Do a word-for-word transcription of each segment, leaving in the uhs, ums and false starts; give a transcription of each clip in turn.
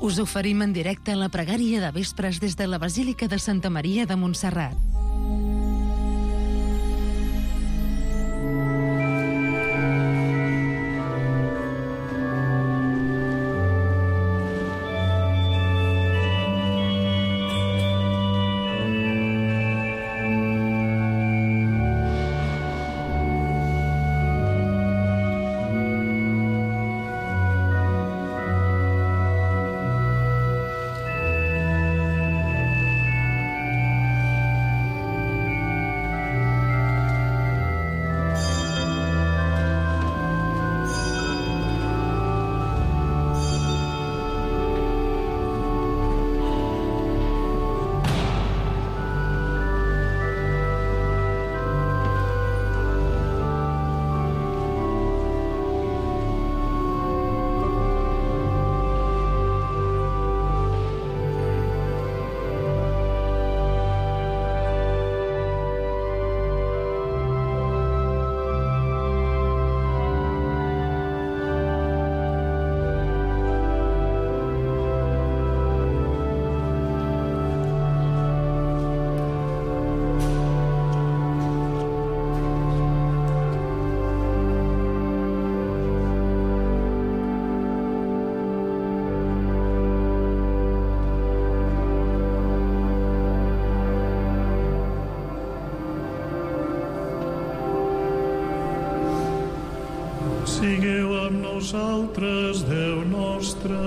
Us oferim en directe la pregària de vespres des de la Basílica de Santa Maria de Montserrat. Sigueu amb nosaltres, Déu nostre.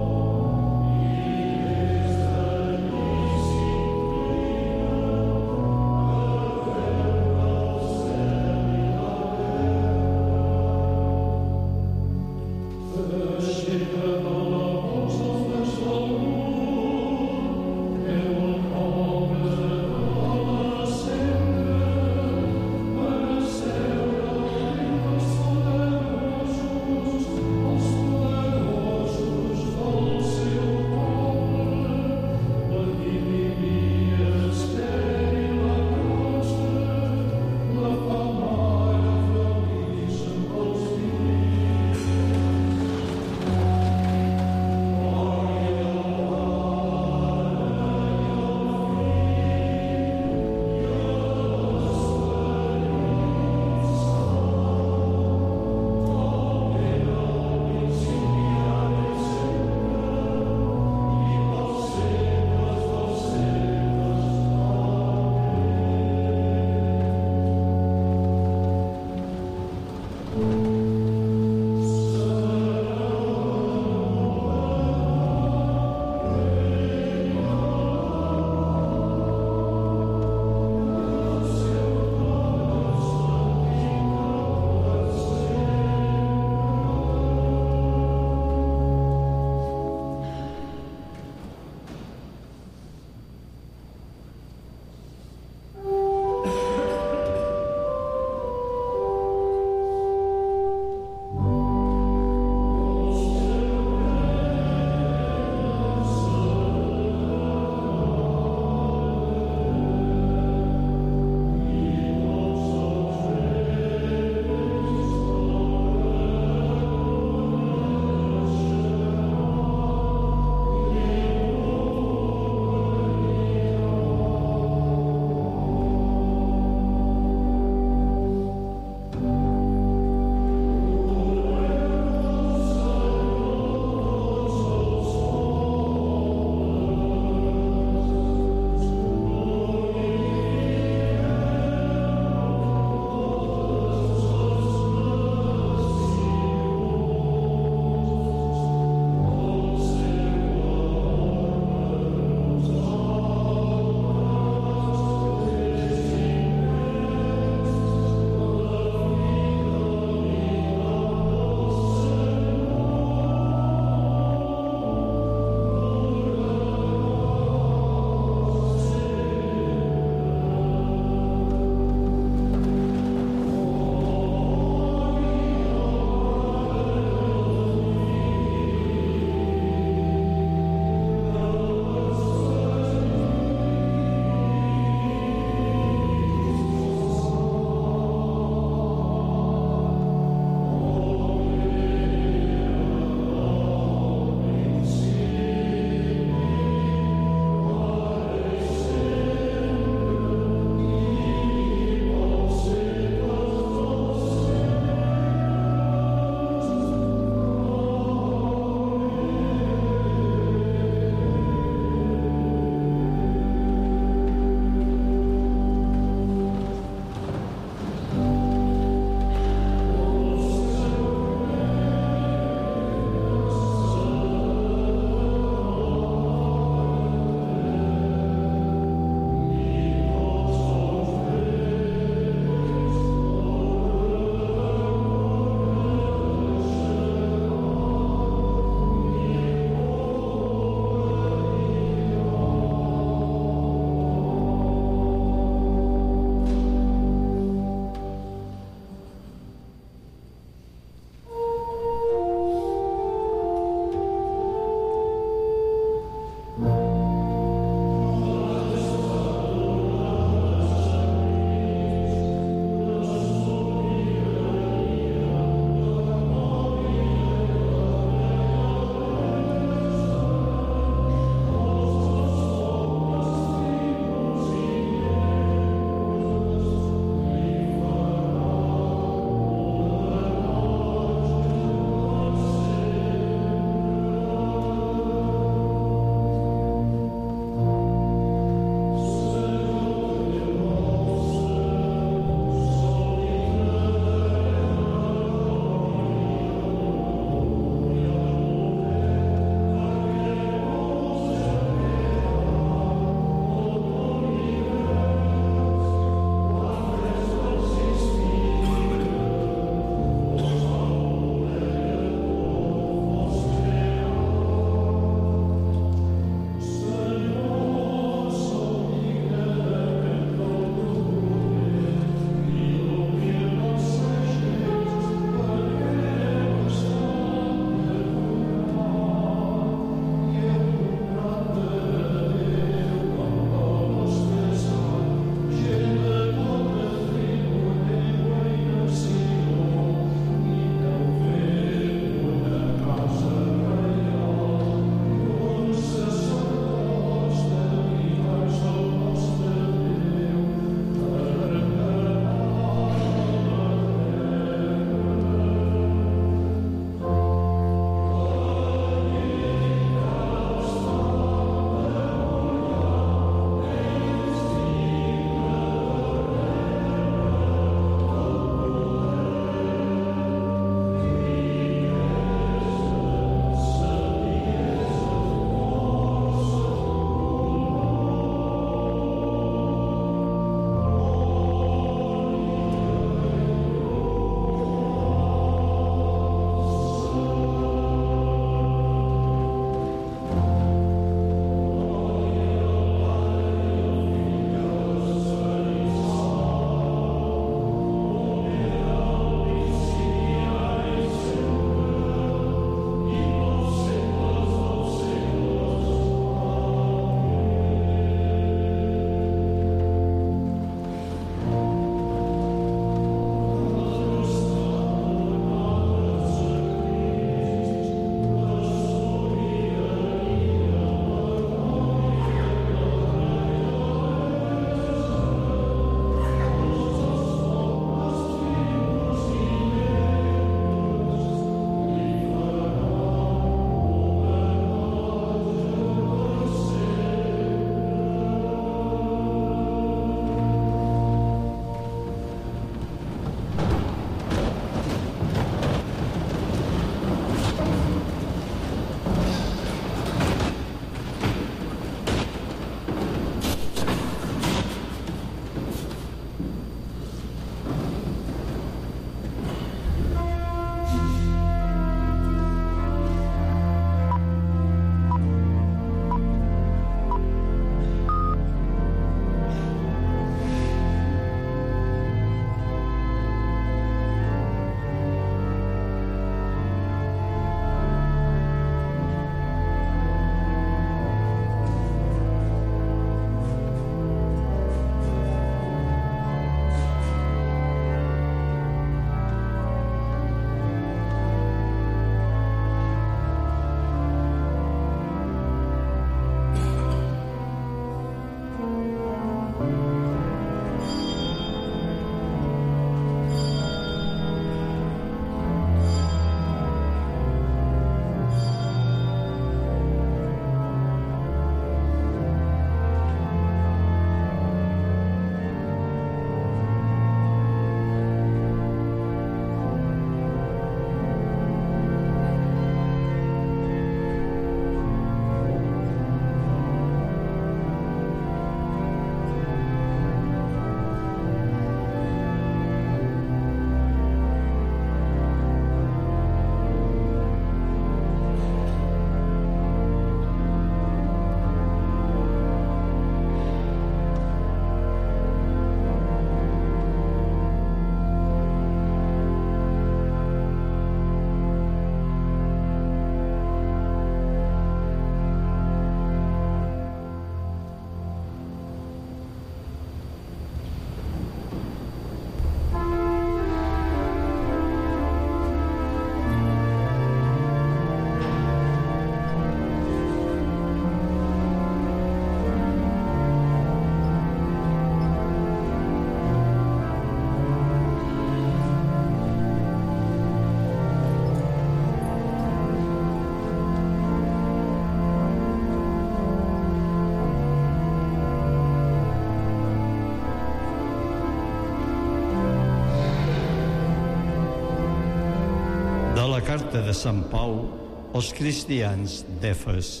Carta de Sant Pau als cristians d'Efes.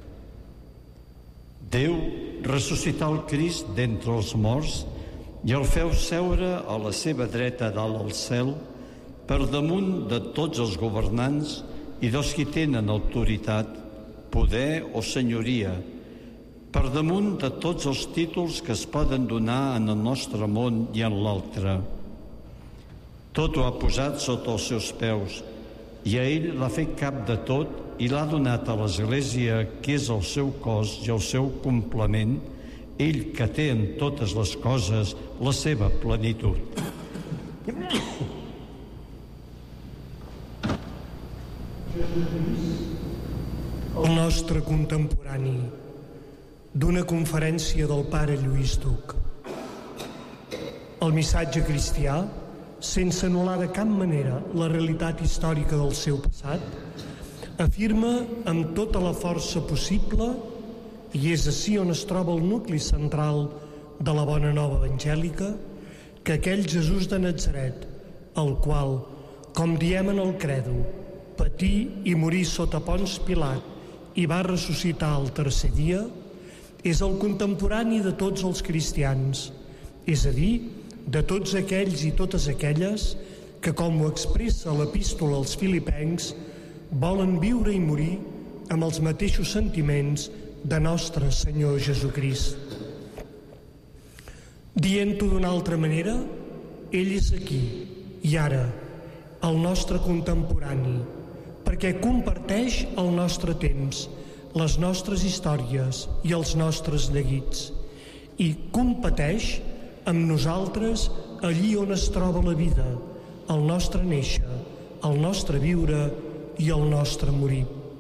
Déu ressuscità el Crist d'entre els morts i el feu seure a la seva dreta dalt al cel, per damunt de tots els governants i dels qui tenen autoritat, poder o senyoria, per damunt de tots els títols que es poden donar en el nostre món i en l'altre. Tot ho ha posat sota els seus peus, i a ell l'ha fet cap de tot i l'ha donat a l'Església, que és el seu cos i el seu complement, ell que té en totes les coses la seva plenitud. El nostre contemporani d'una conferència del pare Lluís Duc. El missatge cristià, sense anul·lar de cap manera la realitat històrica del seu passat, afirma amb tota la força possible, i és ací on es troba el nucli central de la bona nova evangèlica, que aquell Jesús de Natzaret, el qual, com diem en el credo, patí i morí sota Ponç Pilat i va ressuscitar el tercer dia, és el contemporani de tots els cristians, és a dir, de tots aquells i totes aquelles que, com ho expressa l'epístola als filipencs, volen viure i morir amb els mateixos sentiments de nostre Senyor Jesucrist. Dient-ho d'una altra manera, ell és aquí i ara, el nostre contemporani, perquè comparteix el nostre temps, les nostres històries i els nostres neguits, i competeix amb nosaltres allí on es troba la vida, el nostre néixer, el nostre viure i el nostre morir.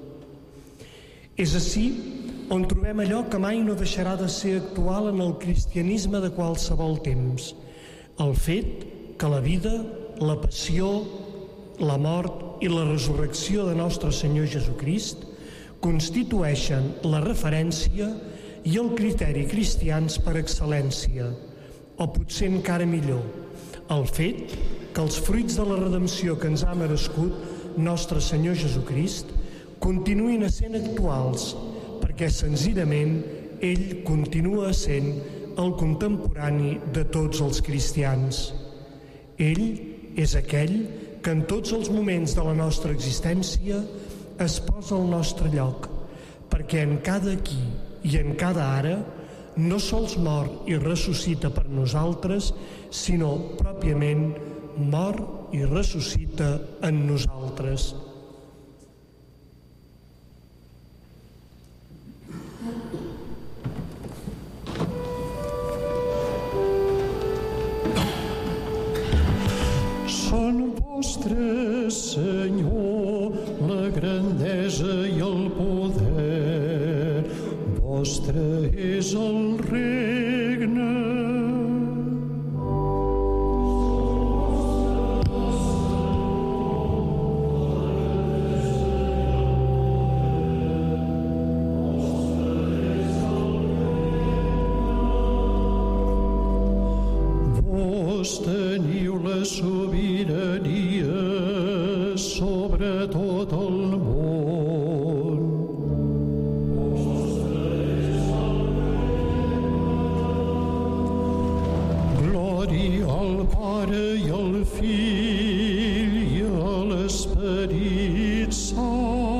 És ací on trobem allò que mai no deixarà de ser actual en el cristianisme de qualsevol temps, el fet que la vida, la passió, la mort i la resurrecció de nostre Senyor Jesucrist constitueixen la referència i el criteri cristians per excel·lència, o potser encara millor, el fet que els fruits de la redempció que ens ha merescut nostre Senyor Jesucrist continuïn essent actuals, perquè senzillament ell continua essent el contemporani de tots els cristians. Ell és aquell que en tots els moments de la nostra existència es posa al nostre lloc, perquè en cada aquí i en cada ara no sols mor i ressuscita per nosaltres, sinó pròpiament mor i ressuscita en nosaltres. Són vostres, Senyor, la grandesa i el poder, vostre és el regne. Vos teniu la sobirania sobre tot el món. Glòria al Pare i al Fill i a l'Esperit Sant.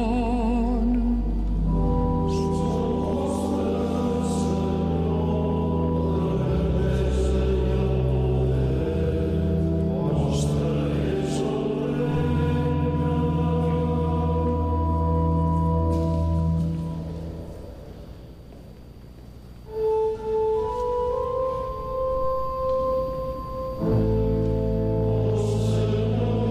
Senyor,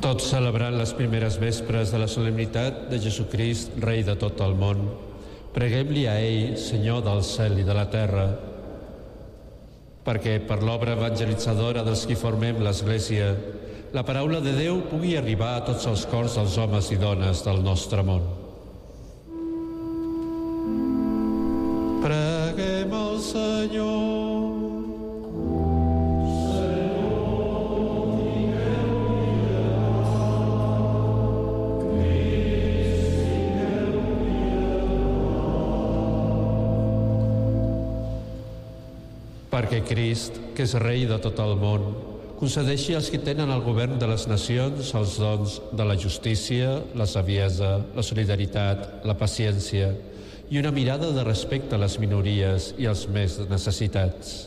Tots celebrant les primeres vespres de la solemnitat de Jesucrist, Rei de tot el món, preguem-li a ell, Senyor del cel i de la terra, perquè per l'obra evangelitzadora dels qui formem l'Església, la paraula de Déu pugui arribar a tots els cors dels homes i dones del nostre món. Preguem al Senyor. Perquè Crist, que és Rei de tot el món, concedeixi als qui tenen el govern de les nacions els dons de la justícia, la saviesa, la solidaritat, la paciència i una mirada de respecte a les minories i als més necessitats.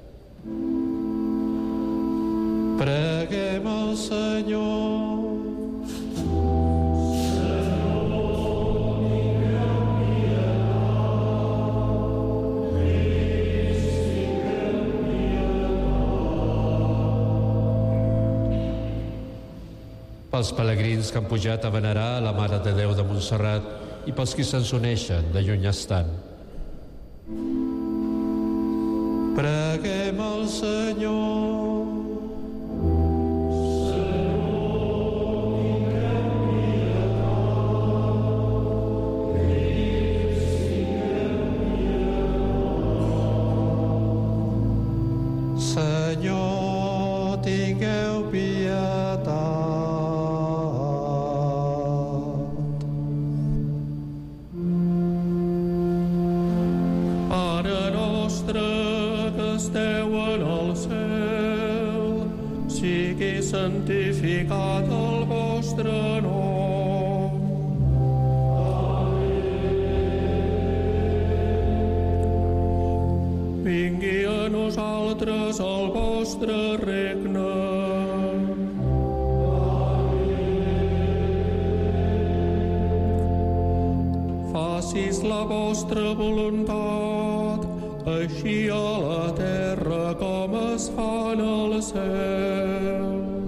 Preguem al Senyor. Pels pelegrins que han pujat a venerar la Mare de Déu de Montserrat i pels qui se'ns uneixen de lluny estant. Preguem al Senyor. Senyor, tingueu pietat. Santificat el vostre nom. Vingui a nosaltres el vostre regne. Facis la vostra voluntat, així a la terra com es fa en el cel.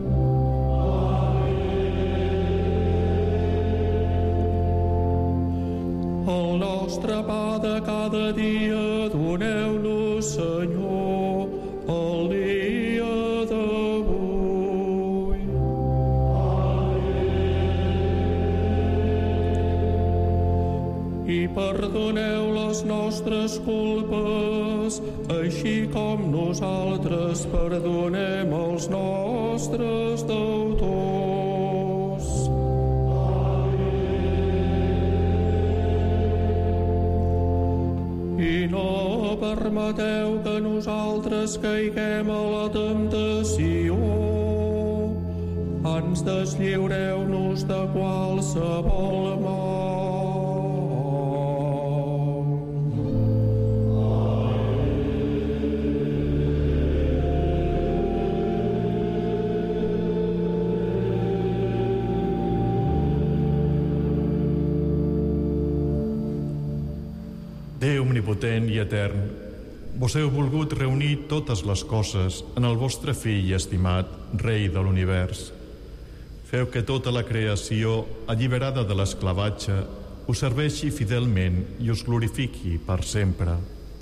El nostre pa de cada dia doneu-nos, Senyor, el dia d'avui. I perdoneu les nostres culpes, així com nosaltres perdonem els nostres deutors. I no permeteu que nosaltres caiguem a la temptació. Ans deslliureu-nos de qualsevol mal. Déu omnipotent i etern, vos heu volgut reunir totes les coses en el vostre fill estimat, Rei de l'univers. Feu que tota la creació, alliberada de l'esclavatge, us serveixi fidelment i us glorifiqui per sempre.